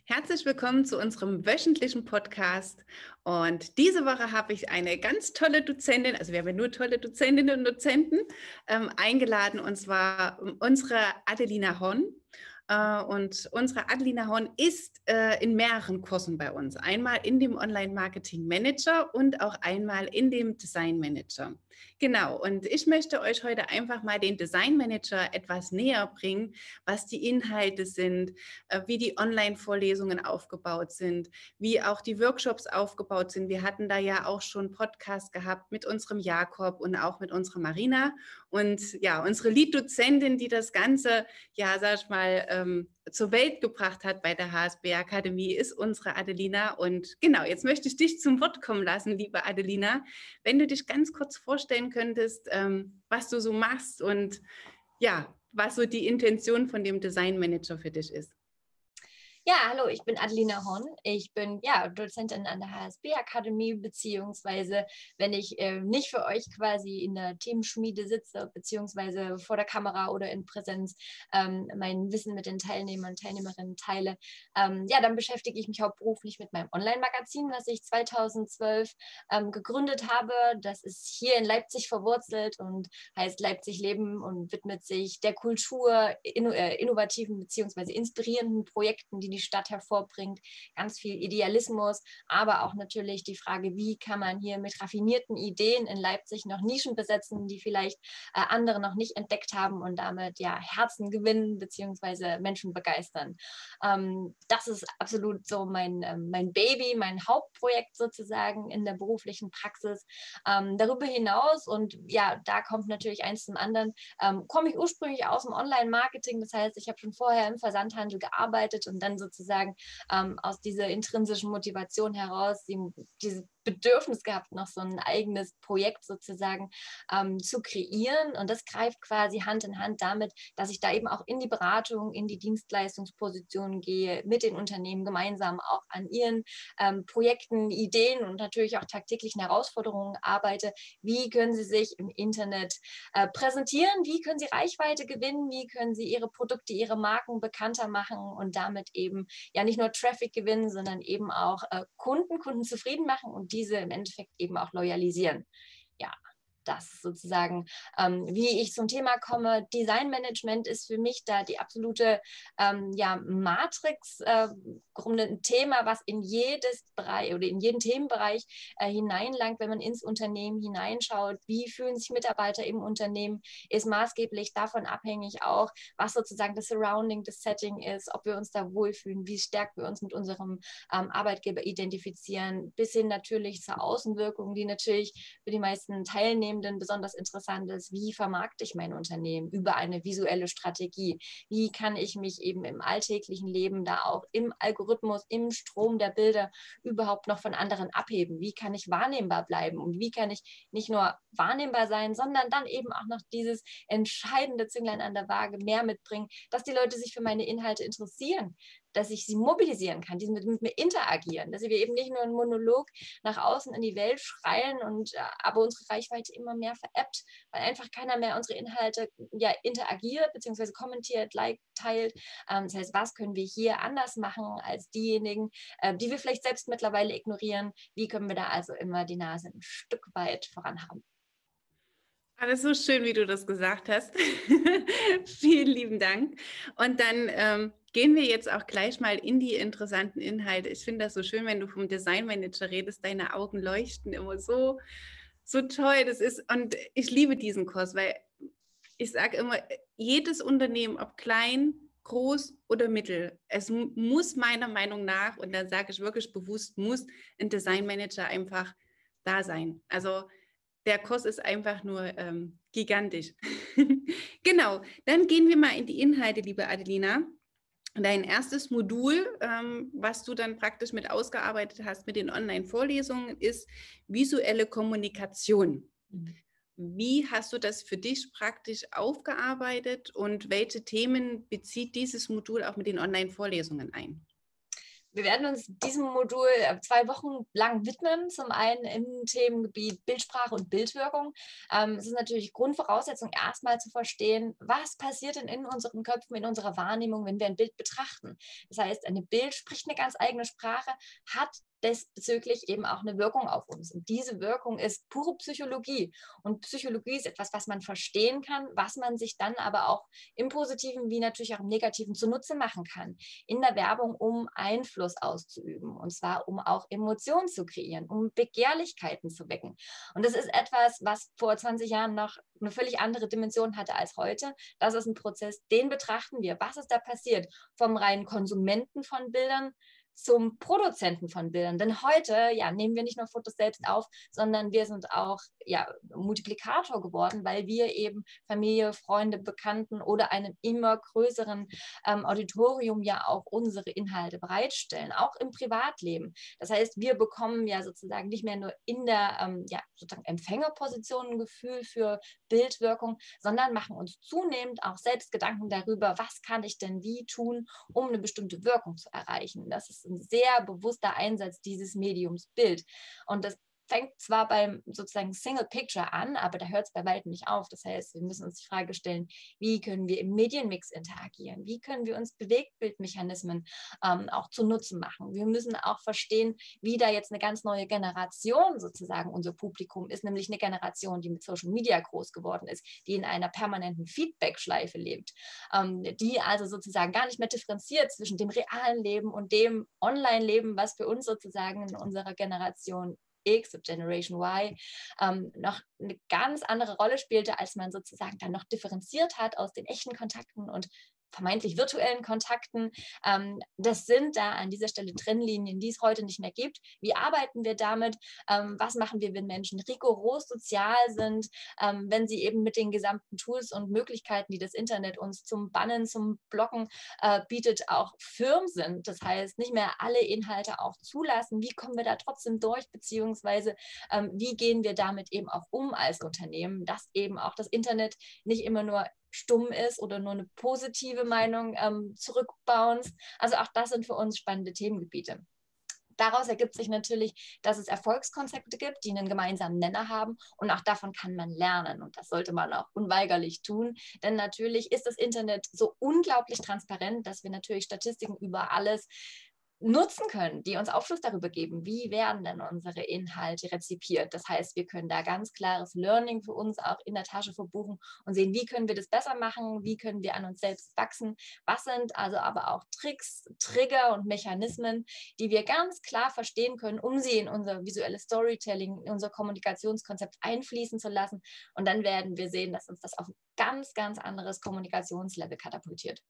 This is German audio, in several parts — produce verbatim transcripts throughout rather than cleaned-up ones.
Herzlich willkommen zu unserem wöchentlichen Podcast. Und diese Woche habe ich eine ganz tolle Dozentin, also wir haben ja nur tolle Dozentinnen und Dozenten, ähm, eingeladen, und zwar unsere Adelina Horn. Äh, und unsere Adelina Horn ist äh, in mehreren Kursen bei uns. Einmal in dem Online-Marketing-Manager und auch einmal in dem Design-Manager. Genau, und ich möchte euch heute einfach mal den Design-Manager etwas näher bringen, was die Inhalte sind, äh, wie die Online-Vorlesungen aufgebaut sind, wie auch die Workshops aufgebaut sind. Wir hatten da ja auch schon Podcast gehabt mit unserem Jakob und auch mit unserer Marina. Und ja, unsere Lead-Dozentin, die das Ganze, ja, sag ich mal, ähm, zur Welt gebracht hat bei der H S B Akademie, ist unsere Adelina. Und genau, jetzt möchte ich dich zum Wort kommen lassen, liebe Adelina. Wenn du dich ganz kurz vorstellen könntest, ähm, was du so machst und ja, was so die Intention von dem Design Manager für dich ist. Ja, hallo, ich bin Adelina Horn. Ich bin ja Dozentin an der H S B Akademie, beziehungsweise wenn ich äh, nicht für euch quasi in der Themenschmiede sitze, beziehungsweise vor der Kamera oder in Präsenz ähm, mein Wissen mit den Teilnehmern und Teilnehmerinnen teile, ähm, ja, dann beschäftige ich mich hauptberuflich mit meinem Online-Magazin, was ich zweitausendzwölf ähm, gegründet habe. Das ist hier in Leipzig verwurzelt und heißt Leipzig Leben und widmet sich der Kultur, inno, äh, innovativen beziehungsweise inspirierenden Projekten, die die Stadt hervorbringt, ganz viel Idealismus, aber auch natürlich die Frage, wie kann man hier mit raffinierten Ideen in Leipzig noch Nischen besetzen, die vielleicht äh, andere noch nicht entdeckt haben und damit ja Herzen gewinnen beziehungsweise Menschen begeistern. Ähm, das ist absolut so mein, ähm, mein Baby, mein Hauptprojekt sozusagen in der beruflichen Praxis. Ähm, darüber hinaus, und ja, da kommt natürlich eins zum anderen, ähm, komme ich ursprünglich aus dem Online-Marketing, das heißt, ich habe schon vorher im Versandhandel gearbeitet und dann sozusagen ähm, aus dieser intrinsischen Motivation heraus die, dieses Bedürfnis gehabt, noch so ein eigenes Projekt sozusagen ähm, zu kreieren. Und das greift quasi Hand in Hand damit, dass ich da eben auch in die Beratung, in die Dienstleistungsposition gehe, mit den Unternehmen gemeinsam auch an ihren ähm, Projekten, Ideen und natürlich auch tagtäglichen Herausforderungen arbeite. Wie können sie sich im Internet äh, präsentieren? Wie können sie Reichweite gewinnen? Wie können sie ihre Produkte, ihre Marken bekannter machen und damit eben ja nicht nur Traffic gewinnen, sondern eben auch äh, Kunden, Kunden zufrieden machen und diese im Endeffekt eben auch loyalisieren. Ja, das sozusagen, ähm, wie ich zum Thema komme. Designmanagement ist für mich da die absolute ähm, ja, Matrix, äh, ein Thema, was in jedes Bereich oder in jeden Themenbereich äh, hineinlangt, wenn man ins Unternehmen hineinschaut. Wie fühlen sich Mitarbeiter im Unternehmen, ist maßgeblich davon abhängig auch, was sozusagen das Surrounding, das Setting ist, ob wir uns da wohlfühlen, wie stark wir uns mit unserem ähm, Arbeitgeber identifizieren, bis hin natürlich zur Außenwirkung, die natürlich für die meisten Teilnehmenden besonders interessant ist. Wie vermarkte ich mein Unternehmen über eine visuelle Strategie? Wie kann ich mich eben im alltäglichen Leben da auch im Algorithmus, im Strom der Bilder überhaupt noch von anderen abheben? Wie kann ich wahrnehmbar bleiben? Und wie kann ich nicht nur wahrnehmbar sein, sondern dann eben auch noch dieses entscheidende Zünglein an der Waage mehr mitbringen, dass die Leute sich für meine Inhalte interessieren, dass ich sie mobilisieren kann, die mit, mit mir interagieren, dass wir eben nicht nur einen Monolog nach außen in die Welt schreien und äh, aber unsere Reichweite immer mehr veräppt, weil einfach keiner mehr unsere Inhalte ja interagiert bzw. kommentiert, liked, teilt. Ähm, das heißt, was können wir hier anders machen als diejenigen, äh, die wir vielleicht selbst mittlerweile ignorieren? Wie können wir da also immer die Nase ein Stück weit voran haben? Alles so schön, wie du das gesagt hast. Vielen lieben Dank. Und dann ähm, gehen wir jetzt auch gleich mal in die interessanten Inhalte. Ich finde das so schön, wenn du vom Design Manager redest. Deine Augen leuchten immer so, so toll. Das ist, und ich liebe diesen Kurs, weil ich sage immer, jedes Unternehmen, ob klein, groß oder mittel, es muss meiner Meinung nach, und da sage ich wirklich bewusst, muss ein Design Manager einfach da sein. Also der Kurs ist einfach nur ähm, gigantisch. Genau, dann gehen wir mal in die Inhalte, liebe Adelina. Dein erstes Modul, ähm, was du dann praktisch mit ausgearbeitet hast mit den Online-Vorlesungen, ist visuelle Kommunikation. Mhm. Wie hast du das für dich praktisch aufgearbeitet und welche Themen bezieht dieses Modul auch mit den Online-Vorlesungen ein? wir werden uns diesem Modul zwei Wochen lang widmen, zum einen im Themengebiet Bildsprache und Bildwirkung. Ähm, es ist natürlich Grundvoraussetzung, erstmal zu verstehen, was passiert denn in unseren Köpfen, in unserer Wahrnehmung, wenn wir ein Bild betrachten. Das heißt, ein Bild spricht eine ganz eigene Sprache, hat desbezüglich eben auch eine Wirkung auf uns. Und diese Wirkung ist pure Psychologie. Und Psychologie ist etwas, was man verstehen kann, was man sich dann aber auch im Positiven wie natürlich auch im Negativen zunutze machen kann. In der Werbung, um Einfluss auszuüben. Und zwar, um auch Emotionen zu kreieren, um Begehrlichkeiten zu wecken. Und das ist etwas, was vor zwanzig Jahren noch eine völlig andere Dimension hatte als heute. Das ist ein Prozess, den betrachten wir. Was ist da passiert? Vom reinen Konsumenten von Bildern zum Produzenten von Bildern. Denn heute ja, nehmen wir nicht nur Fotos selbst auf, sondern wir sind auch ja, Multiplikator geworden, weil wir eben Familie, Freunde, Bekannten oder einem immer größeren ähm, Auditorium ja auch unsere Inhalte bereitstellen, auch im Privatleben. Das heißt, wir bekommen ja sozusagen nicht mehr nur in der ähm, ja, sozusagen Empfängerposition ein Gefühl für Bildwirkung, sondern machen uns zunehmend auch selbst Gedanken darüber, was kann ich denn wie tun, um eine bestimmte Wirkung zu erreichen. Das ist ein sehr bewusster Einsatz dieses Mediums Bild. Und das fängt zwar beim sozusagen Single Picture an, aber da hört es bei weitem nicht auf. Das heißt, wir müssen uns die Frage stellen, wie können wir im Medienmix interagieren? Wie können wir uns Bewegtbildmechanismen ähm, auch zu Nutzen machen? Wir müssen auch verstehen, wie da jetzt eine ganz neue Generation sozusagen unser Publikum ist, nämlich eine Generation, die mit Social Media groß geworden ist, die in einer permanenten Feedback-Schleife lebt, ähm, die also sozusagen gar nicht mehr differenziert zwischen dem realen Leben und dem Online-Leben, was für uns sozusagen in unserer Generation X, Generation Y, ähm, noch eine ganz andere Rolle spielte, als man sozusagen dann noch differenziert hat aus den echten Kontakten und vermeintlich virtuellen Kontakten. Ähm, das sind da an dieser Stelle Trennlinien, die es heute nicht mehr gibt. Wie arbeiten wir damit? Ähm, was machen wir, wenn Menschen rigoros sozial sind, ähm, wenn sie eben mit den gesamten Tools und Möglichkeiten, die das Internet uns zum Bannen, zum Blocken äh, bietet, auch firm sind? Das heißt, nicht mehr alle Inhalte auch zulassen. Wie kommen wir da trotzdem durch, beziehungsweise ähm, wie gehen wir damit eben auch um als Unternehmen, dass eben auch das Internet nicht immer nur stumm ist oder nur eine positive Meinung ähm, zurückbounced. Also auch das sind für uns spannende Themengebiete. Daraus ergibt sich natürlich, dass es Erfolgskonzepte gibt, die einen gemeinsamen Nenner haben und auch davon kann man lernen und das sollte man auch unweigerlich tun, denn natürlich ist das Internet so unglaublich transparent, dass wir natürlich Statistiken über alles nutzen können, die uns Aufschluss darüber geben, wie werden denn unsere Inhalte rezipiert. Das heißt, wir können da ganz klares Learning für uns auch in der Tasche verbuchen und sehen, wie können wir das besser machen, wie können wir an uns selbst wachsen, was sind also aber auch Tricks, Trigger und Mechanismen, die wir ganz klar verstehen können, um sie in unser visuelles Storytelling, in unser Kommunikationskonzept einfließen zu lassen und dann werden wir sehen, dass uns das auf ein ganz, ganz anderes Kommunikationslevel katapultiert.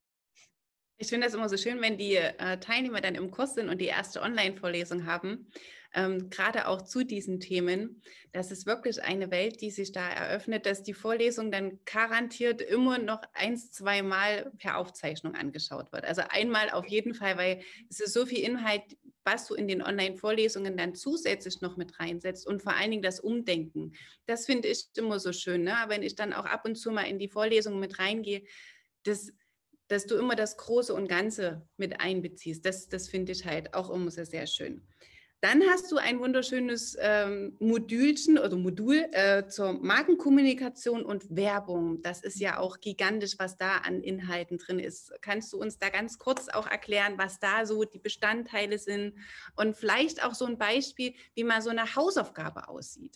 Ich finde das immer so schön, wenn die äh, Teilnehmer dann im Kurs sind und die erste Online-Vorlesung haben, ähm, gerade auch zu diesen Themen. Das ist wirklich eine Welt, die sich da eröffnet, dass die Vorlesung dann garantiert immer noch ein, zwei Mal per Aufzeichnung angeschaut wird. Also einmal auf jeden Fall, weil es ist so viel Inhalt, was du in den Online-Vorlesungen dann zusätzlich noch mit reinsetzt und vor allen Dingen das Umdenken. Das finde ich immer so schön, ne? Wenn ich dann auch ab und zu mal in die Vorlesungen mit reingehe, das dass du immer das Große und Ganze mit einbeziehst. Das, das finde ich halt auch immer sehr, sehr schön. Dann hast du ein wunderschönes ähm, Modulchen oder Modul äh, zur Markenkommunikation und Werbung. Das ist ja auch gigantisch, was da an Inhalten drin ist. Kannst du uns da ganz kurz auch erklären, was da so die Bestandteile sind und vielleicht auch so ein Beispiel, wie mal so eine Hausaufgabe aussieht?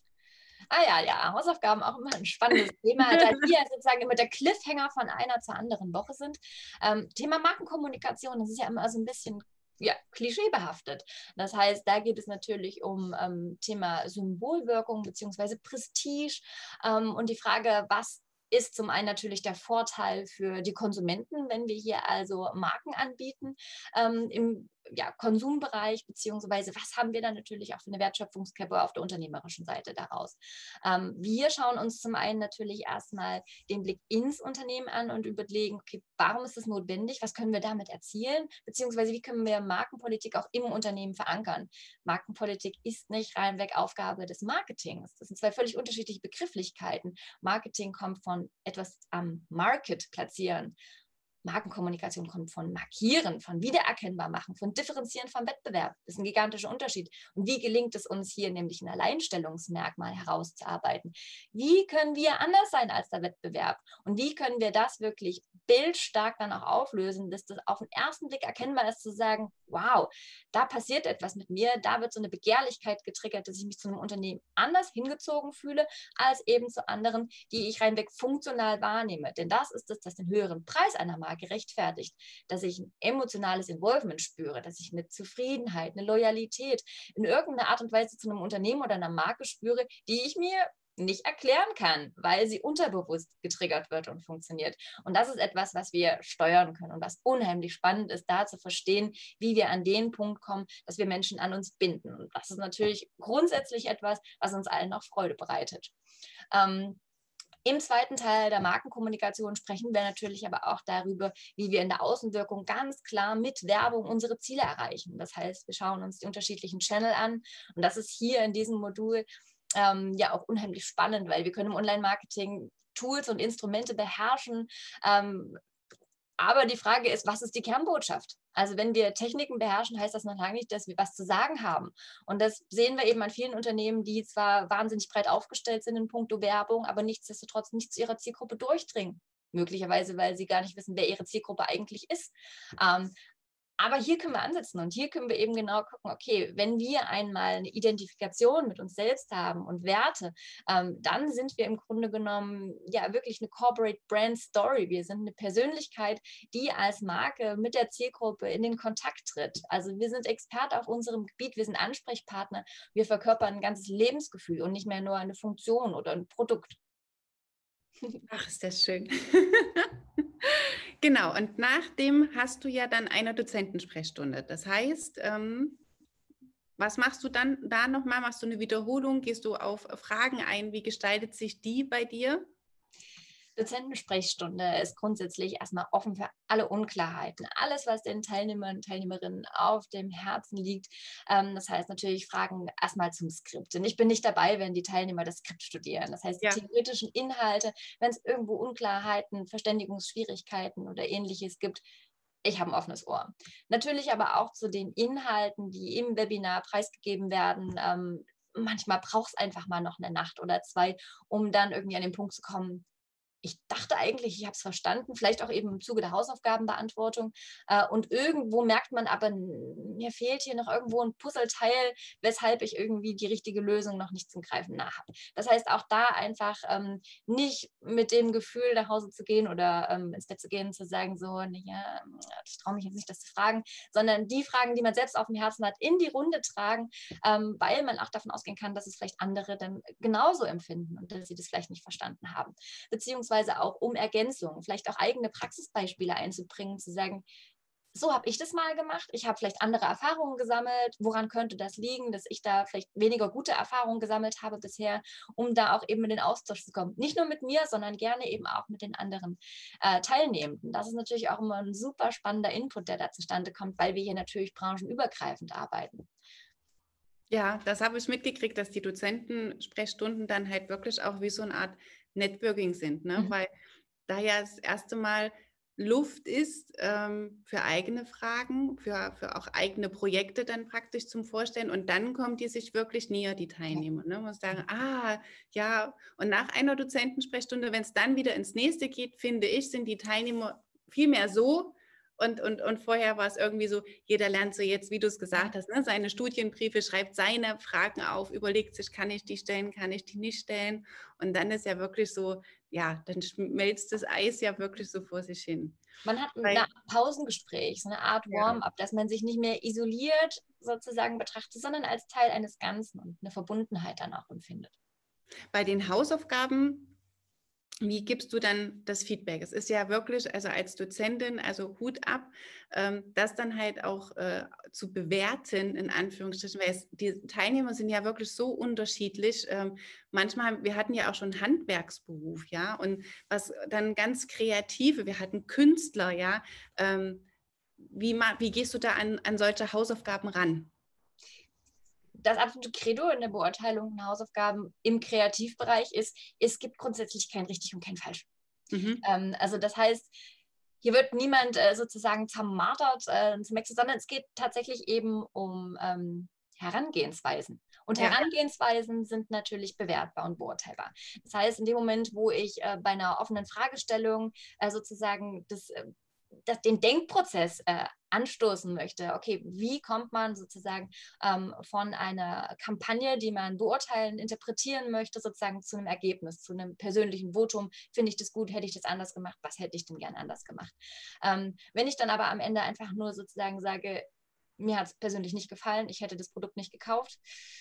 Ah ja, ja, Hausaufgaben auch immer ein spannendes Thema, da die ja sozusagen immer der Cliffhanger von einer zur anderen Woche sind. Ähm, Thema Markenkommunikation, das ist ja immer so ein bisschen ja, klischeebehaftet. Das heißt, da geht es natürlich um ähm, Thema Symbolwirkung bzw. Prestige ähm, und die Frage, was ist zum einen natürlich der Vorteil für die Konsumenten, wenn wir hier also Marken anbieten ähm, im ja, Konsumbereich, beziehungsweise was haben wir dann natürlich auch für eine Wertschöpfungskette auf der unternehmerischen Seite daraus. Ähm, wir schauen uns zum einen natürlich erstmal den Blick ins Unternehmen an und überlegen, okay, warum ist das notwendig, was können wir damit erzielen, beziehungsweise wie können wir Markenpolitik auch im Unternehmen verankern. Markenpolitik ist nicht reinweg Aufgabe des Marketings. Das sind zwei völlig unterschiedliche Begrifflichkeiten. Marketing kommt von etwas am Market platzieren. Markenkommunikation kommt von Markieren, von Wiedererkennbar machen, von Differenzieren vom Wettbewerb. Das ist ein gigantischer Unterschied. Und wie gelingt es uns hier nämlich ein Alleinstellungsmerkmal herauszuarbeiten? Wie können wir anders sein als der Wettbewerb? Und wie können wir das wirklich bildstark dann auch auflösen, dass das auf den ersten Blick erkennbar ist, zu sagen, wow, da passiert etwas mit mir, da wird so eine Begehrlichkeit getriggert, dass ich mich zu einem Unternehmen anders hingezogen fühle, als eben zu anderen, die ich reinweg funktional wahrnehme. Denn das ist es, das den höheren Preis einer Marke rechtfertigt, dass ich ein emotionales Involvement spüre, dass ich eine Zufriedenheit, eine Loyalität in irgendeiner Art und Weise zu einem Unternehmen oder einer Marke spüre, die ich mir nicht erklären kann, weil sie unterbewusst getriggert wird und funktioniert. Und das ist etwas, was wir steuern können und was unheimlich spannend ist, da zu verstehen, wie wir an den Punkt kommen, dass wir Menschen an uns binden. Und das ist natürlich grundsätzlich etwas, was uns allen auch Freude bereitet. Ähm, Im zweiten Teil der Markenkommunikation sprechen wir natürlich aber auch darüber, wie wir in der Außenwirkung ganz klar mit Werbung unsere Ziele erreichen. Das heißt, wir schauen uns die unterschiedlichen Channel an und das ist hier in diesem Modul ähm, ja auch unheimlich spannend, weil wir können im Online-Marketing Tools und Instrumente beherrschen, ähm, aber die Frage ist, was ist die Kernbotschaft? Also wenn wir Techniken beherrschen, heißt das noch lange nicht, dass wir was zu sagen haben. Und das sehen wir eben an vielen Unternehmen, die zwar wahnsinnig breit aufgestellt sind in puncto Werbung, aber nichtsdestotrotz nicht zu ihrer Zielgruppe durchdringen. Möglicherweise, weil sie gar nicht wissen, wer ihre Zielgruppe eigentlich ist. Ähm, Aber hier können wir ansetzen und hier können wir eben genau gucken, okay, wenn wir einmal eine Identifikation mit uns selbst haben und Werte, ähm, dann sind wir im Grunde genommen ja wirklich eine Corporate Brand Story. Wir sind eine Persönlichkeit, die als Marke mit der Zielgruppe in den Kontakt tritt. Also wir sind Experte auf unserem Gebiet, wir sind Ansprechpartner, wir verkörpern ein ganzes Lebensgefühl und nicht mehr nur eine Funktion oder ein Produkt. Ach, ist das schön. Genau, und nachdem hast du ja dann eine Dozentensprechstunde. Das heißt, ähm, was machst du dann da nochmal? Machst du eine Wiederholung? Gehst du auf Fragen ein? Wie gestaltet sich die bei dir? Dozentensprechstunde ist grundsätzlich erstmal offen für alle Unklarheiten. Alles, was den Teilnehmern und Teilnehmerinnen auf dem Herzen liegt. Ähm, das heißt natürlich Fragen erstmal zum Skript. Und ich bin nicht dabei, wenn die Teilnehmer das Skript studieren. Das heißt, die Ja. theoretischen Inhalte, wenn es irgendwo Unklarheiten, Verständigungsschwierigkeiten oder ähnliches gibt, ich habe ein offenes Ohr. Natürlich aber auch zu den Inhalten, die im Webinar preisgegeben werden. Ähm, manchmal braucht es einfach mal noch eine Nacht oder zwei, um dann irgendwie an den Punkt zu kommen, ich dachte eigentlich, ich habe es verstanden, vielleicht auch eben im Zuge der Hausaufgabenbeantwortung. Äh, und irgendwo merkt man aber, mir fehlt hier noch irgendwo ein Puzzleteil, weshalb ich irgendwie die richtige Lösung noch nicht zum Greifen nah habe. Das heißt, auch da einfach ähm, nicht mit dem Gefühl nach Hause zu gehen oder ähm, ins Bett zu gehen und zu sagen, so, naja, ich traue mich jetzt nicht, das zu fragen, sondern die Fragen, die man selbst auf dem Herzen hat, in die Runde tragen, ähm, weil man auch davon ausgehen kann, dass es vielleicht andere dann genauso empfinden und dass sie das vielleicht nicht verstanden haben. Beziehungsweise auch um Ergänzungen, vielleicht auch eigene Praxisbeispiele einzubringen, zu sagen, so habe ich das mal gemacht, ich habe vielleicht andere Erfahrungen gesammelt, woran könnte das liegen, dass ich da vielleicht weniger gute Erfahrungen gesammelt habe bisher, um da auch eben in den Austausch zu kommen. Nicht nur mit mir, sondern gerne eben auch mit den anderen äh, Teilnehmenden. Das ist natürlich auch immer ein super spannender Input, der da zustande kommt, weil wir hier natürlich branchenübergreifend arbeiten. Ja, das habe ich mitgekriegt, dass die Dozentensprechstunden dann halt wirklich auch wie so eine Art Networking sind, ne? Mhm. Weil da ja das erste Mal Luft ist ähm, für eigene Fragen, für, für auch eigene Projekte dann praktisch zum Vorstellen und dann kommt die sich wirklich näher, die Teilnehmer. Ne? Man muss sagen, ah, ja, und nach einer Dozentensprechstunde, wenn es dann wieder ins nächste geht, finde ich, sind die Teilnehmer viel mehr so. Und, und, und vorher war es irgendwie so, jeder lernt so jetzt, wie du es gesagt hast, ne, seine Studienbriefe, schreibt seine Fragen auf, überlegt sich, kann ich die stellen, kann ich die nicht stellen. Und dann ist ja wirklich so, ja, dann schmelzt das Eis ja wirklich so vor sich hin. Man hat Weil, ein Pausengespräch, so eine Art ja, Warm-up, dass man sich nicht mehr isoliert sozusagen betrachtet, sondern als Teil eines Ganzen und eine Verbundenheit dann auch empfindet. bei den Hausaufgaben, wie gibst du dann das Feedback? Es ist ja wirklich, also als Dozentin, also Hut ab, ähm, das dann halt auch äh, zu bewerten, in Anführungsstrichen, weil es, die Teilnehmer sind ja wirklich so unterschiedlich. Ähm, manchmal, wir hatten ja auch schon Handwerksberuf, ja, und was dann ganz Kreative, wir hatten Künstler, ja. Ähm, wie, ma- wie gehst du da an, an solche Hausaufgaben ran? Das absolute Credo in der Beurteilung von Hausaufgaben im Kreativbereich ist, es gibt grundsätzlich kein richtig und kein falsch. Mhm. Ähm, also das heißt, hier wird niemand äh, sozusagen zermartert, äh, sondern es geht tatsächlich eben um ähm, Herangehensweisen. Und Ja. Herangehensweisen sind natürlich bewertbar und beurteilbar. Das heißt, in dem Moment, wo ich äh, bei einer offenen Fragestellung äh, sozusagen das, äh, das, den Denkprozess äh, anstoßen möchte, okay, wie kommt man sozusagen ähm, von einer Kampagne, die man beurteilen, interpretieren möchte, sozusagen zu einem Ergebnis, zu einem persönlichen Votum, finde ich das gut, hätte ich das anders gemacht, was hätte ich denn gern anders gemacht. Ähm, wenn ich dann aber am Ende einfach nur sozusagen sage, mir hat es persönlich nicht gefallen, ich hätte das Produkt nicht gekauft.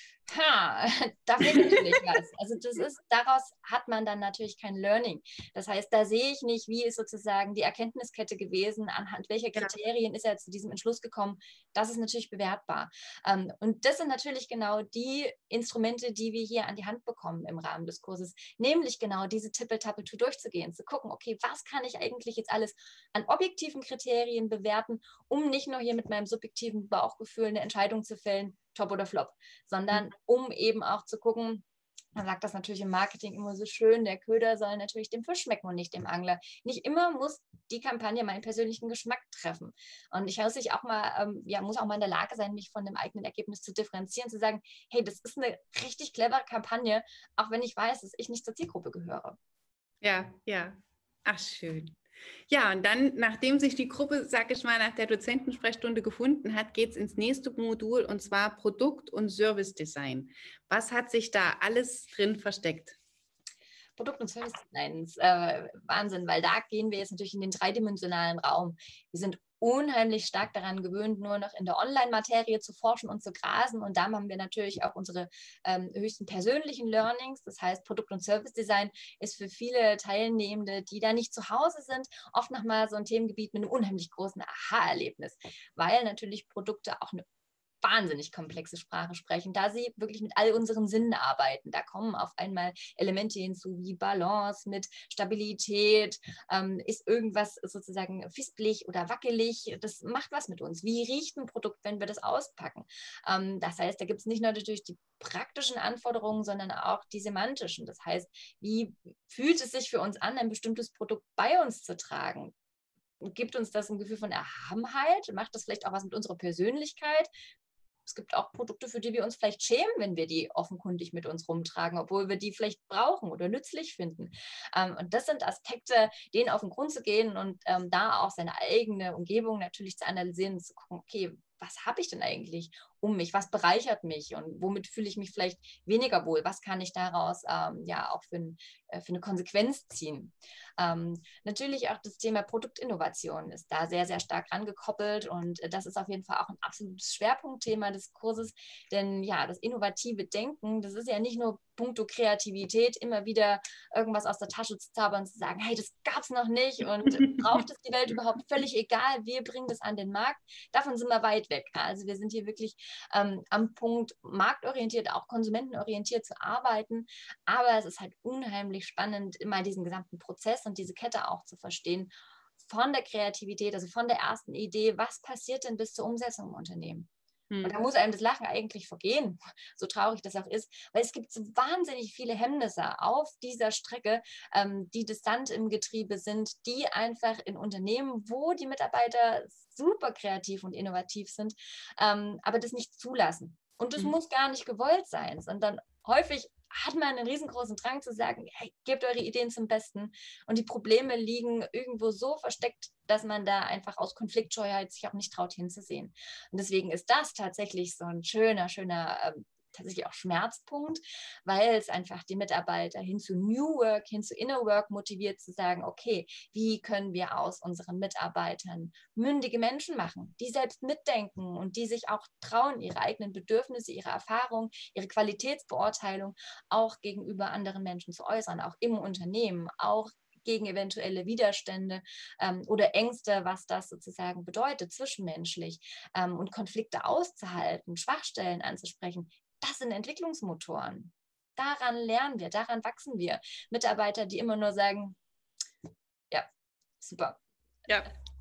Ha, da fehlt natürlich was. Also das ist, daraus hat man dann natürlich kein Learning. Das heißt, da sehe ich nicht, wie ist sozusagen die Erkenntniskette gewesen, anhand welcher Ja. Kriterien ist er zu diesem Entschluss gekommen. Das ist natürlich bewertbar. Ähm, und das sind natürlich genau die Instrumente, die wir hier an die Hand bekommen im Rahmen des Kurses, nämlich genau diese Tippel-Tappel-Tour durchzugehen, zu gucken, okay, was kann ich eigentlich jetzt alles an objektiven Kriterien bewerten, um nicht nur hier mit meinem subjektiven Bauchgefühl eine Entscheidung zu fällen, top oder flop, sondern um eben auch zu gucken, man sagt das natürlich im Marketing immer so schön, der Köder soll natürlich dem Fisch schmecken und nicht dem Angler. Nicht immer muss die Kampagne meinen persönlichen Geschmack treffen. Und ich muss auch mal, ähm, ja, muss auch mal in der Lage sein, mich von dem eigenen Ergebnis zu differenzieren, zu sagen, hey, das ist eine richtig clevere Kampagne, auch wenn ich weiß, dass ich nicht zur Zielgruppe gehöre. Ja, ja. Ach, schön. Ja, und dann, nachdem sich die Gruppe, sag ich mal, nach der Dozentensprechstunde gefunden hat, geht es ins nächste Modul, und zwar Produkt- und Service-Design. Was hat sich da alles drin versteckt? Produkt- und Service-Design ist äh, Wahnsinn, weil da gehen wir jetzt natürlich in den dreidimensionalen Raum. Wir sind unheimlich stark daran gewöhnt, nur noch in der Online-Materie zu forschen und zu grasen. Und da haben wir natürlich auch unsere ähm, höchsten persönlichen Learnings. Das heißt, Produkt- und Service-Design ist für viele Teilnehmende, die da nicht zu Hause sind, oft nochmal so ein Themengebiet mit einem unheimlich großen Aha-Erlebnis, weil natürlich Produkte auch eine wahnsinnig komplexe Sprache sprechen, da sie wirklich mit all unseren Sinnen arbeiten. Da kommen auf einmal Elemente hinzu wie Balance mit Stabilität, ähm, ist irgendwas sozusagen fispelig oder wackelig, das macht was mit uns. Wie riecht ein Produkt, wenn wir das auspacken? Ähm, das heißt, da gibt es nicht nur natürlich die praktischen Anforderungen, sondern auch die semantischen. Das heißt, wie fühlt es sich für uns an, ein bestimmtes Produkt bei uns zu tragen? Gibt uns das ein Gefühl von Erhabenheit? Macht das vielleicht auch was mit unserer Persönlichkeit? Es gibt auch Produkte, für die wir uns vielleicht schämen, wenn wir die offenkundig mit uns rumtragen, obwohl wir die vielleicht brauchen oder nützlich finden. Ähm, und das sind Aspekte, denen auf den Grund zu gehen und ähm, da auch seine eigene Umgebung natürlich zu analysieren und zu gucken, okay, was habe ich denn eigentlich um mich? Was bereichert mich? Und womit fühle ich mich vielleicht weniger wohl? Was kann ich daraus ähm, ja auch für, ein, äh, für eine Konsequenz ziehen? Ähm, natürlich auch das Thema Produktinnovation ist da sehr, sehr stark rangekoppelt und äh, das ist auf jeden Fall auch ein absolutes Schwerpunktthema des Kurses, denn ja, das innovative Denken, das ist ja nicht nur puncto Kreativität, immer wieder irgendwas aus der Tasche zu zaubern und zu sagen, hey, das gab es noch nicht und braucht es die Welt überhaupt? Völlig egal, wir bringen das an den Markt. Davon sind wir weit weg. Also wir sind hier wirklich ähm, am Punkt, marktorientiert, auch konsumentenorientiert zu arbeiten, aber es ist halt unheimlich spannend, immer diesen gesamten Prozess und diese Kette auch zu verstehen, von der Kreativität, also von der ersten Idee, was passiert denn bis zur Umsetzung im Unternehmen? Und da muss einem das Lachen eigentlich vergehen, so traurig das auch ist, weil es gibt so wahnsinnig viele Hemmnisse auf dieser Strecke, ähm, die distant im Getriebe sind, die einfach in Unternehmen, wo die Mitarbeiter super kreativ und innovativ sind, ähm, aber das nicht zulassen. Und das Mhm. muss gar nicht gewollt sein, sondern häufig hat man einen riesengroßen Drang zu sagen, hey, gebt eure Ideen zum Besten. Und die Probleme liegen irgendwo so versteckt, dass man da einfach aus Konfliktscheuheit sich auch nicht traut hinzusehen. Und deswegen ist das tatsächlich so ein schöner, schöner, ähm, tatsächlich auch Schmerzpunkt, weil es einfach die Mitarbeiter hin zu New Work, hin zu Inner Work motiviert zu sagen, okay, wie können wir aus unseren Mitarbeitern mündige Menschen machen, die selbst mitdenken und die sich auch trauen, ihre eigenen Bedürfnisse, ihre Erfahrung, ihre Qualitätsbeurteilung auch gegenüber anderen Menschen zu äußern, auch im Unternehmen, auch gegen eventuelle Widerstände ähm, oder Ängste, was das sozusagen bedeutet, zwischenmenschlich ähm, und Konflikte auszuhalten, Schwachstellen anzusprechen. Das sind Entwicklungsmotoren. Daran lernen wir, daran wachsen wir. Mitarbeiter, die immer nur sagen, ja, super. Ja.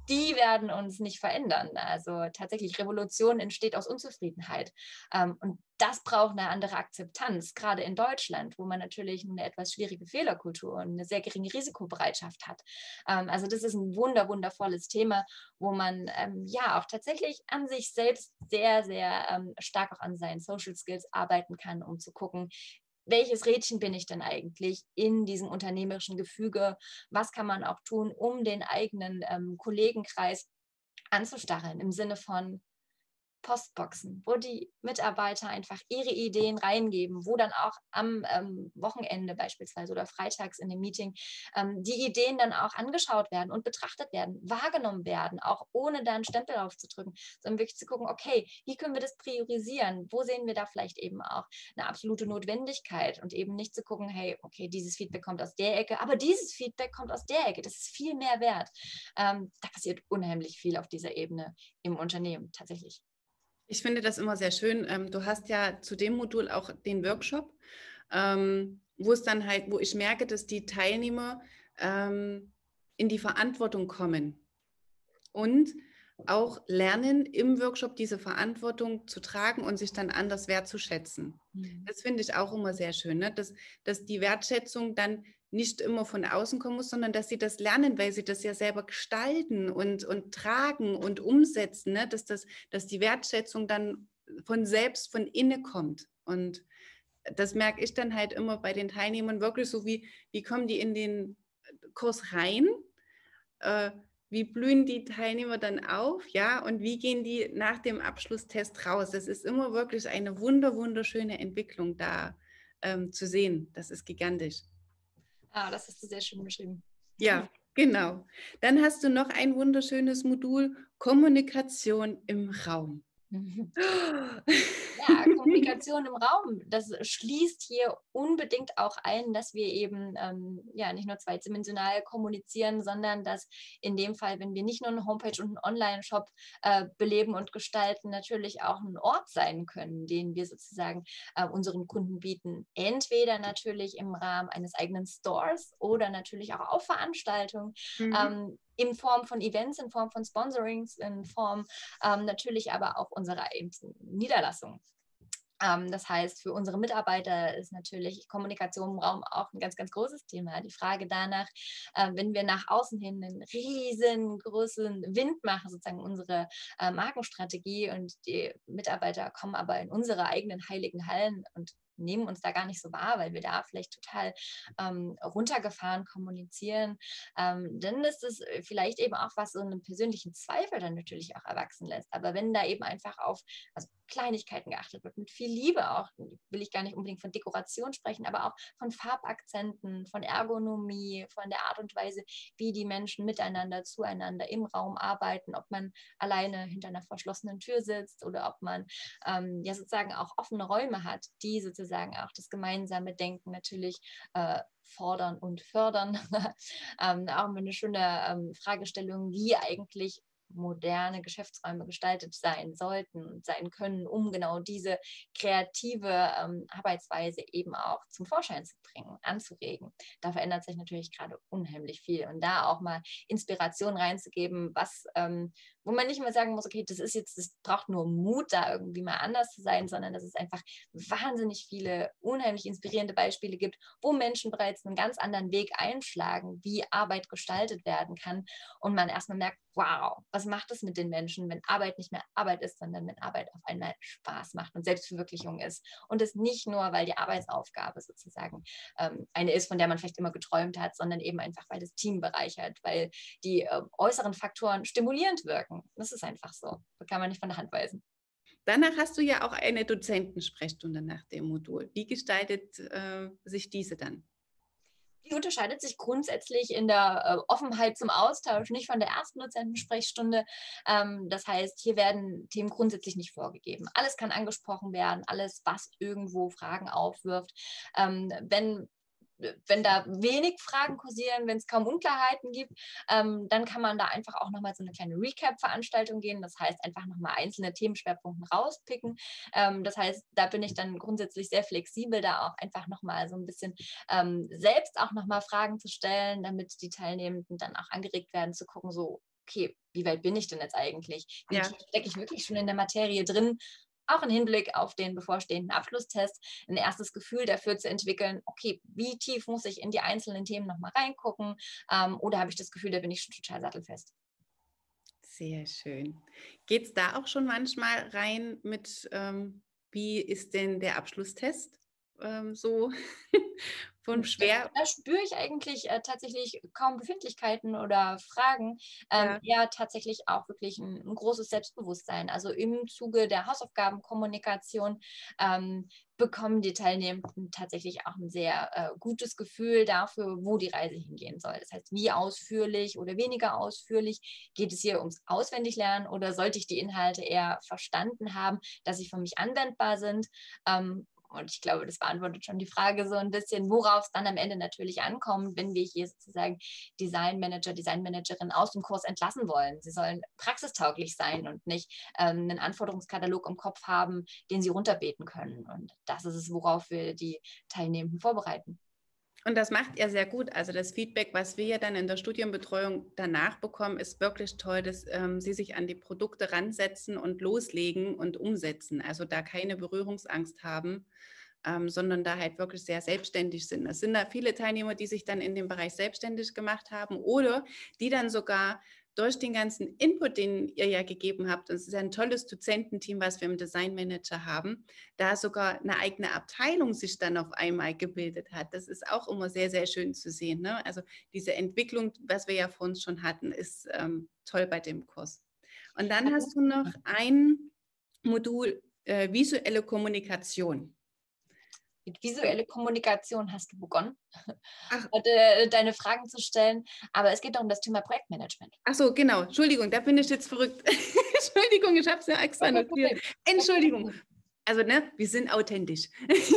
die werden uns nicht verändern. Also tatsächlich, Revolution entsteht aus Unzufriedenheit. Ähm, und das braucht eine andere Akzeptanz, gerade in Deutschland, wo man natürlich eine etwas schwierige Fehlerkultur und eine sehr geringe Risikobereitschaft hat. Ähm, also das ist ein wunder, wundervolles Thema, wo man ähm, ja auch tatsächlich an sich selbst sehr, sehr ähm, stark auch an seinen Social Skills arbeiten kann, um zu gucken, welches Rädchen bin ich denn eigentlich in diesem unternehmerischen Gefüge? Was kann man auch tun, um den eigenen ähm, Kollegenkreis anzustacheln im Sinne von Postboxen, wo die Mitarbeiter einfach ihre Ideen reingeben, wo dann auch am ähm, Wochenende beispielsweise oder freitags in dem Meeting ähm, die Ideen dann auch angeschaut werden und betrachtet werden, wahrgenommen werden, auch ohne da einen Stempel aufzudrücken, sondern wirklich zu gucken, okay, wie können wir das priorisieren? Wo sehen wir da vielleicht eben auch eine absolute Notwendigkeit und eben nicht zu gucken, hey, okay, dieses Feedback kommt aus der Ecke, aber dieses Feedback kommt aus der Ecke, das ist viel mehr wert. Ähm, da passiert unheimlich viel auf dieser Ebene im Unternehmen tatsächlich. Ich finde das immer sehr schön. Ähm, du hast ja zu dem Modul auch den Workshop, ähm, wo es dann halt, wo ich merke, dass die Teilnehmer ähm, in die Verantwortung kommen und auch lernen, im Workshop diese Verantwortung zu tragen und sich dann anders wertzuschätzen. Mhm. Das finde ich auch immer sehr schön, ne? dass, dass die Wertschätzung dann nicht immer von außen kommen muss, sondern dass sie das lernen, weil sie das ja selber gestalten und, und tragen und umsetzen, ne? dass, das, dass die Wertschätzung dann von selbst, von innen kommt. Und das merke ich dann halt immer bei den Teilnehmern wirklich so, wie, wie kommen die in den Kurs rein, äh, wie blühen die Teilnehmer dann auf, ja, und wie gehen die nach dem Abschlusstest raus? Das ist immer wirklich eine wunder, wunderschöne Entwicklung da ähm, zu sehen. Das ist gigantisch. Ah, das hast du sehr schön beschrieben. Ja, genau. Dann hast du noch ein wunderschönes Modul, Kommunikation im Raum. Ja, Kommunikation im Raum, das schließt hier unbedingt auch ein, dass wir eben ähm, ja nicht nur zweidimensional kommunizieren, sondern dass in dem Fall, wenn wir nicht nur eine Homepage und einen Online-Shop äh, beleben und gestalten, natürlich auch ein Ort sein können, den wir sozusagen äh, unseren Kunden bieten. Entweder natürlich im Rahmen eines eigenen Stores oder natürlich auch auf Veranstaltungen. Mhm. Ähm, in Form von Events, in Form von Sponsorings, in Form ähm, natürlich aber auch unserer Niederlassung. Ähm, das heißt, für unsere Mitarbeiter ist natürlich Kommunikation im Raum auch ein ganz, ganz großes Thema. Die Frage danach, äh, wenn wir nach außen hin einen riesengroßen Wind machen, sozusagen unsere äh, Markenstrategie und die Mitarbeiter kommen aber in unsere eigenen heiligen Hallen und nehmen uns da gar nicht so wahr, weil wir da vielleicht total ähm, runtergefahren kommunizieren, ähm, dann ist es vielleicht eben auch was so einen persönlichen Zweifel dann natürlich auch erwachsen lässt. Aber wenn da eben einfach auf also Kleinigkeiten geachtet wird, mit viel Liebe auch, will ich gar nicht unbedingt von Dekoration sprechen, aber auch von Farbakzenten, von Ergonomie, von der Art und Weise, wie die Menschen miteinander, zueinander im Raum arbeiten, ob man alleine hinter einer verschlossenen Tür sitzt oder ob man ähm, ja sozusagen auch offene Räume hat, die sozusagen auch das gemeinsame Denken natürlich äh, fordern und fördern. ähm, auch eine schöne ähm, Fragestellung, wie eigentlich moderne Geschäftsräume gestaltet sein sollten und sein können, um genau diese kreative ähm, Arbeitsweise eben auch zum Vorschein zu bringen, anzuregen. Da verändert sich natürlich gerade unheimlich viel und da auch mal Inspiration reinzugeben, was, ähm, wo man nicht mehr sagen muss, okay, das ist jetzt, das braucht nur Mut, da irgendwie mal anders zu sein, sondern dass es einfach wahnsinnig viele unheimlich inspirierende Beispiele gibt, wo Menschen bereits einen ganz anderen Weg einschlagen, wie Arbeit gestaltet werden kann und man erstmal merkt, wow, was macht es mit den Menschen, wenn Arbeit nicht mehr Arbeit ist, sondern wenn Arbeit auf einmal Spaß macht und Selbstverwirklichung ist. Und es nicht nur, weil die Arbeitsaufgabe sozusagen ähm, eine ist, von der man vielleicht immer geträumt hat, sondern eben einfach, weil das Team bereichert, weil die äh, äußeren Faktoren stimulierend wirken. Das ist einfach so. Das kann man nicht von der Hand weisen. Danach hast du ja auch eine Dozentensprechstunde nach dem Modul. Wie gestaltet äh, sich diese dann? Die unterscheidet sich grundsätzlich in der äh, Offenheit zum Austausch, nicht von der ersten Dozentensprechstunde. Ähm, das heißt, hier werden Themen grundsätzlich nicht vorgegeben. Alles kann angesprochen werden, alles, was irgendwo Fragen aufwirft. Ähm, wenn wenn da wenig Fragen kursieren, wenn es kaum Unklarheiten gibt, ähm, dann kann man da einfach auch nochmal so eine kleine Recap-Veranstaltung gehen. Das heißt, einfach nochmal einzelne Themenschwerpunkte rauspicken. Ähm, das heißt, da bin ich dann grundsätzlich sehr flexibel, da auch einfach nochmal so ein bisschen ähm, selbst auch nochmal Fragen zu stellen, damit die Teilnehmenden dann auch angeregt werden zu gucken, so okay, wie weit bin ich denn jetzt eigentlich? Wie Ja. tief stecke ich wirklich schon in der Materie drin? Auch im Hinblick auf den bevorstehenden Abschlusstest, ein erstes Gefühl dafür zu entwickeln, okay, wie tief muss ich in die einzelnen Themen nochmal reingucken? Ähm, oder habe ich das Gefühl, da bin ich schon total sattelfest? Sehr schön. Geht es da auch schon manchmal rein mit, ähm, wie ist denn der Abschlusstest ähm, so vom Da, Schwer? da spüre ich eigentlich äh, tatsächlich kaum Befindlichkeiten oder Fragen, ähm, Ja, eher tatsächlich auch wirklich ein, ein großes Selbstbewusstsein. Also im Zuge der Hausaufgabenkommunikation ähm, bekommen die Teilnehmenden tatsächlich auch ein sehr äh, gutes Gefühl dafür, wo die Reise hingehen soll. Das heißt, wie ausführlich oder weniger ausführlich geht es hier ums Auswendiglernen oder sollte ich die Inhalte eher verstanden haben, dass sie für mich anwendbar sind? Ähm, und ich glaube, das beantwortet schon die Frage so ein bisschen, worauf es dann am Ende natürlich ankommt, wenn wir hier sozusagen Designmanager, Designmanagerin aus dem Kurs entlassen wollen. Sie sollen praxistauglich sein und nicht ähm, einen Anforderungskatalog im Kopf haben, den sie runterbeten können. Und das ist es, worauf wir die Teilnehmenden vorbereiten. und das macht ihr sehr gut. Also das Feedback, was wir ja dann in der Studienbetreuung danach bekommen, ist wirklich toll, dass ähm, sie sich an die Produkte ransetzen und loslegen und umsetzen. Also da keine Berührungsangst haben, ähm, sondern da halt wirklich sehr selbstständig sind. Es sind da viele Teilnehmer, die sich dann in dem Bereich selbstständig gemacht haben oder die dann sogar durch den ganzen Input, den ihr ja gegeben habt, und es ist ja ein tolles Dozententeam, was wir im Design Manager haben, da sogar eine eigene Abteilung sich dann auf einmal gebildet hat. Das ist auch immer sehr, sehr schön zu sehen. Ne? Also diese Entwicklung, was wir ja vor uns schon hatten, ist ähm, toll bei dem Kurs. Und dann hast du noch ein Modul äh, visuelle Kommunikation. Mit visuelle Kommunikation hast du begonnen, Ach, heute deine Fragen zu stellen, aber es geht doch um das Thema Projektmanagement. ach so, genau. Entschuldigung, da bin ich jetzt verrückt. Entschuldigung, ich habe es ja extra Gar kein notiert. Problem. Gar kein Entschuldigung. Problem. Also, ne, wir sind authentisch.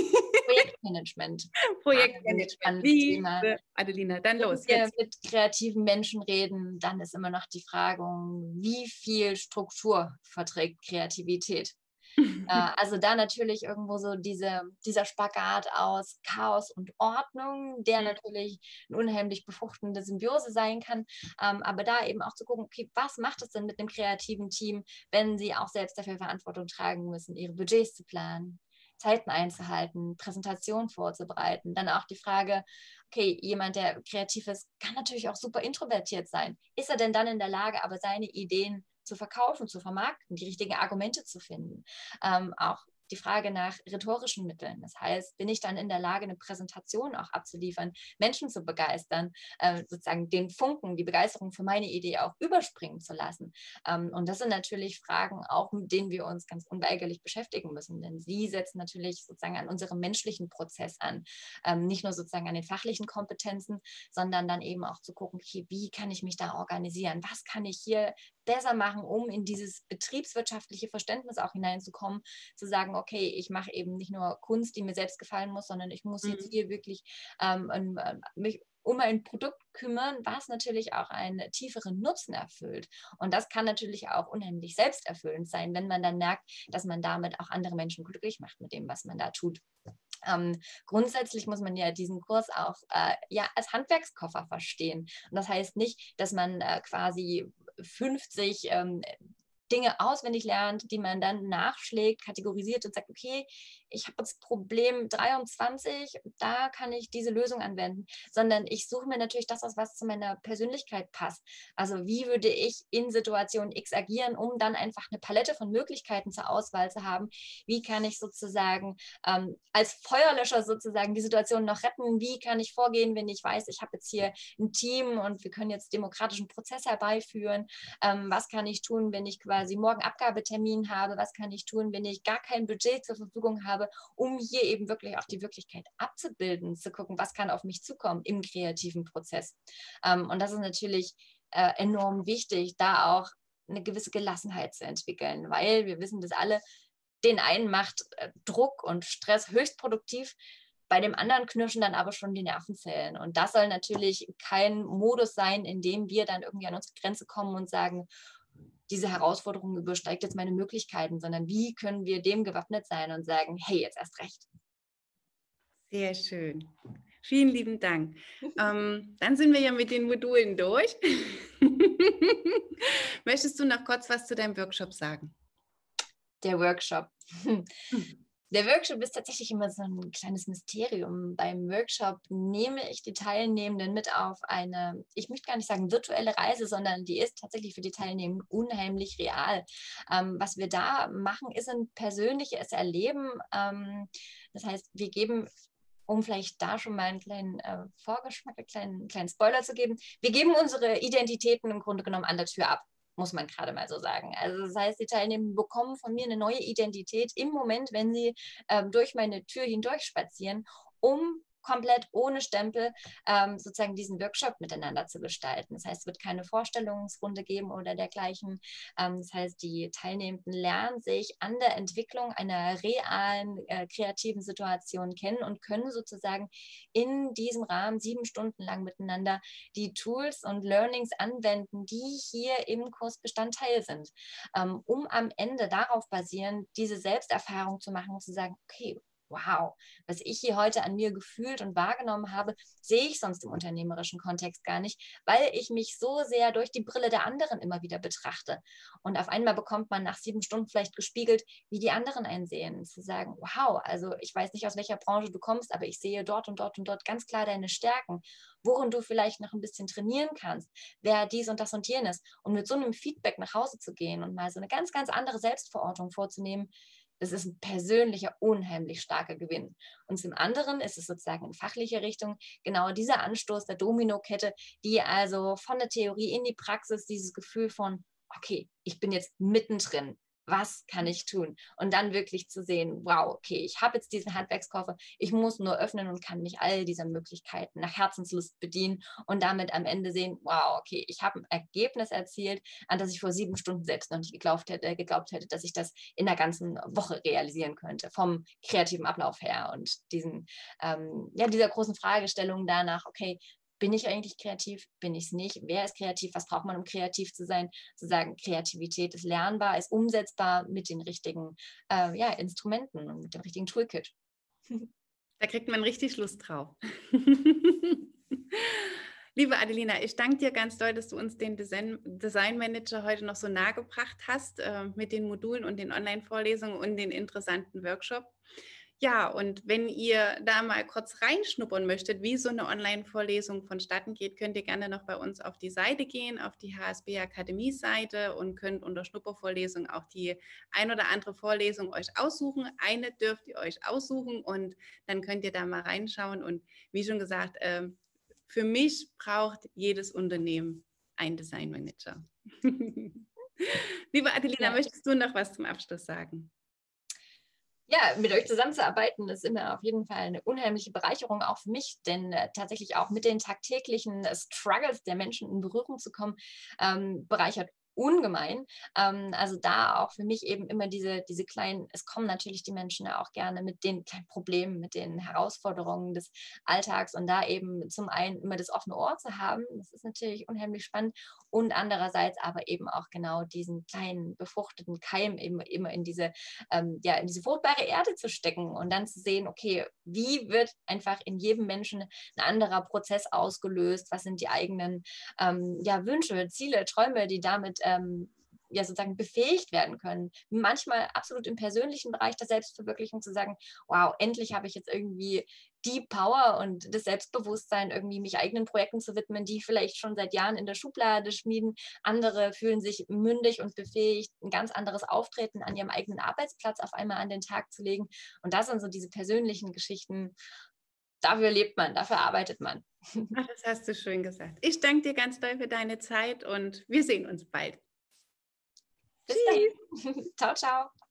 Projektmanagement. Wahnsinnig Projektmanagement. spannendes Thema. Liebe Adelina, dann Wenn los wir jetzt. mit kreativen Menschen reden, dann ist immer noch die Frage, wie viel Struktur verträgt Kreativität? Äh, also da natürlich irgendwo so diese, dieser Spagat aus Chaos und Ordnung, der natürlich eine unheimlich befruchtende Symbiose sein kann. Ähm, aber da eben auch zu gucken, okay, was macht es denn mit einem kreativen Team, wenn sie auch selbst dafür Verantwortung tragen müssen, ihre Budgets zu planen, Zeiten einzuhalten, Präsentationen vorzubereiten. Dann auch die Frage, okay, jemand, der kreativ ist, kann natürlich auch super introvertiert sein. Ist er denn dann in der Lage, aber seine Ideen zu verkaufen, zu vermarkten, die richtigen Argumente zu finden? Ähm, auch die Frage nach rhetorischen Mitteln. Das heißt, bin ich dann in der Lage, eine Präsentation auch abzuliefern, Menschen zu begeistern, äh, sozusagen den Funken, die Begeisterung für meine Idee auch überspringen zu lassen? Ähm, und das sind natürlich Fragen auch, mit denen wir uns ganz unweigerlich beschäftigen müssen, denn sie setzen natürlich sozusagen an unserem menschlichen Prozess an, ähm, nicht nur sozusagen an den fachlichen Kompetenzen, sondern dann eben auch zu gucken, okay, wie kann ich mich da organisieren? Was kann ich hier besser machen, um in dieses betriebswirtschaftliche Verständnis auch hineinzukommen, zu sagen, okay, ich mache eben nicht nur Kunst, die mir selbst gefallen muss, sondern ich muss jetzt Mhm. hier wirklich ähm, ähm, mich um ein Produkt kümmern, was natürlich auch einen tieferen Nutzen erfüllt. Und das kann natürlich auch unheimlich selbsterfüllend sein, wenn man dann merkt, dass man damit auch andere Menschen glücklich macht mit dem, was man da tut. Ähm, grundsätzlich muss man ja diesen Kurs auch äh, ja, als Handwerkskoffer verstehen. Und das heißt nicht, dass man äh, quasi fünfzig ähm, Dinge auswendig lernt, die man dann nachschlägt, kategorisiert und sagt, okay, ich habe jetzt Problem dreiundzwanzig, da kann ich diese Lösung anwenden, sondern ich suche mir natürlich das aus, was zu meiner Persönlichkeit passt. Also wie würde ich in Situation X agieren, um dann einfach eine Palette von Möglichkeiten zur Auswahl zu haben? Wie kann ich sozusagen ähm, als Feuerlöscher sozusagen die Situation noch retten? Wie kann ich vorgehen, wenn ich weiß, ich habe jetzt hier ein Team und wir können jetzt demokratischen Prozess herbeiführen? Ähm, was kann ich tun, wenn ich quasi morgen Abgabetermin habe? Was kann ich tun, wenn ich gar kein Budget zur Verfügung habe, um hier eben wirklich auch die Wirklichkeit abzubilden, zu gucken, was kann auf mich zukommen im kreativen Prozess? Ähm, und das ist natürlich äh, enorm wichtig, da auch eine gewisse Gelassenheit zu entwickeln, weil wir wissen das alle, den einen macht äh, Druck und Stress höchst produktiv, bei dem anderen knirschen dann aber schon die Nervenzellen. Und das soll natürlich kein Modus sein, in dem wir dann irgendwie an unsere Grenze kommen und sagen, diese Herausforderung übersteigt jetzt meine Möglichkeiten, sondern wie können wir dem gewappnet sein und sagen, hey, jetzt erst recht. Sehr schön. Vielen lieben Dank. Ähm, dann sind wir ja mit den Modulen durch. Möchtest du noch kurz was zu deinem Workshop sagen? Der Workshop. Hm. Der Workshop ist tatsächlich immer so ein kleines Mysterium. Beim Workshop nehme ich die Teilnehmenden mit auf eine, ich möchte gar nicht sagen virtuelle Reise, sondern die ist tatsächlich für die Teilnehmenden unheimlich real. Ähm, was wir da machen, ist ein persönliches Erleben. Ähm, das heißt, wir geben, um vielleicht da schon mal einen kleinen äh, Vorgeschmack, einen kleinen, kleinen Spoiler zu geben, wir geben unsere Identitäten im Grunde genommen an der Tür ab, muss man gerade mal so sagen. Also das heißt, die Teilnehmer bekommen von mir eine neue Identität im Moment, wenn sie ähm, durch meine Tür hindurch spazieren, um komplett ohne Stempel ähm, sozusagen diesen Workshop miteinander zu gestalten. Das heißt, es wird keine Vorstellungsrunde geben oder dergleichen. Ähm, das heißt, die Teilnehmenden lernen sich an der Entwicklung einer realen äh, kreativen Situation kennen und können sozusagen in diesem Rahmen sieben Stunden lang miteinander die Tools und Learnings anwenden, die hier im Kurs Bestandteil sind, ähm, um am Ende darauf basierend diese Selbsterfahrung zu machen und zu sagen, okay, wow, was ich hier heute an mir gefühlt und wahrgenommen habe, sehe ich sonst im unternehmerischen Kontext gar nicht, weil ich mich so sehr durch die Brille der anderen immer wieder betrachte. Und auf einmal bekommt man nach sieben Stunden vielleicht gespiegelt, wie die anderen einen sehen. Zu sagen, wow, also ich weiß nicht, aus welcher Branche du kommst, aber ich sehe dort und dort und dort ganz klar deine Stärken, worin du vielleicht noch ein bisschen trainieren kannst, wer dies und das und jenes. Und mit so einem Feedback nach Hause zu gehen und mal so eine ganz, ganz andere Selbstverortung vorzunehmen, das ist ein persönlicher, unheimlich starker Gewinn. Und zum anderen ist es sozusagen in fachlicher Richtung genau dieser Anstoß der Dominokette, die also von der Theorie in die Praxis dieses Gefühl von, okay, ich bin jetzt mittendrin. Was kann ich tun? Und dann wirklich zu sehen, wow, okay, ich habe jetzt diesen Handwerkskoffer, ich muss nur öffnen und kann mich all dieser Möglichkeiten nach Herzenslust bedienen und damit am Ende sehen, wow, okay, ich habe ein Ergebnis erzielt, an das ich vor sieben Stunden selbst noch nicht geglaubt hätte, geglaubt hätte, dass ich das in der ganzen Woche realisieren könnte, vom kreativen Ablauf her und diesen, ähm, ja, dieser großen Fragestellung danach, okay, bin ich eigentlich kreativ? Bin ich es nicht? Wer ist kreativ? Was braucht man, um kreativ zu sein? Zu sagen, Kreativität ist lernbar, ist umsetzbar mit den richtigen äh, ja, Instrumenten und mit dem richtigen Toolkit. Da kriegt man richtig Lust drauf. Liebe Adelina, ich danke dir ganz doll, dass du uns den Design, Design Manager heute noch so nahe gebracht hast äh, mit den Modulen und den Online-Vorlesungen und den interessanten Workshop. Ja, und wenn ihr da mal kurz reinschnuppern möchtet, wie so eine Online-Vorlesung vonstatten geht, könnt ihr gerne noch bei uns auf die Seite gehen, auf die H S B Akademie-Seite und könnt unter Schnuppervorlesung auch die ein oder andere Vorlesung euch aussuchen. Eine dürft ihr euch aussuchen und dann könnt ihr da mal reinschauen. Und wie schon gesagt, äh, für mich braucht jedes Unternehmen einen Design Manager. Liebe Adelina, ja. Möchtest du noch was zum Abschluss sagen? Ja, mit euch zusammenzuarbeiten ist immer auf jeden Fall eine unheimliche Bereicherung auch für mich, denn äh, tatsächlich auch mit den tagtäglichen äh, Struggles der Menschen in Berührung zu kommen, ähm, bereichert ungemein. Ähm, also da auch für mich eben immer diese, diese kleinen, es kommen natürlich die Menschen ja auch gerne mit den kleinen Problemen, mit den Herausforderungen des Alltags und da eben zum einen immer das offene Ohr zu haben, das ist natürlich unheimlich spannend und andererseits aber eben auch genau diesen kleinen befruchteten Keim eben immer in diese, ähm, ja, in diese fruchtbare Erde zu stecken und dann zu sehen, okay, wie wird einfach in jedem Menschen ein anderer Prozess ausgelöst, was sind die eigenen ähm, ja, Wünsche, Ziele, Träume, die damit ähm, ja sozusagen befähigt werden können. Manchmal absolut im persönlichen Bereich der Selbstverwirklichung zu sagen, wow, endlich habe ich jetzt irgendwie die Power und das Selbstbewusstsein, irgendwie mich eigenen Projekten zu widmen, die vielleicht schon seit Jahren in der Schublade schmieden. Andere fühlen sich mündig und befähigt, ein ganz anderes Auftreten an ihrem eigenen Arbeitsplatz auf einmal an den Tag zu legen. Und das sind so diese persönlichen Geschichten. Dafür lebt man, dafür arbeitet man. Ach, das hast du schön gesagt. Ich danke dir ganz doll für deine Zeit und wir sehen uns bald. Bis dahin. Ciao, ciao.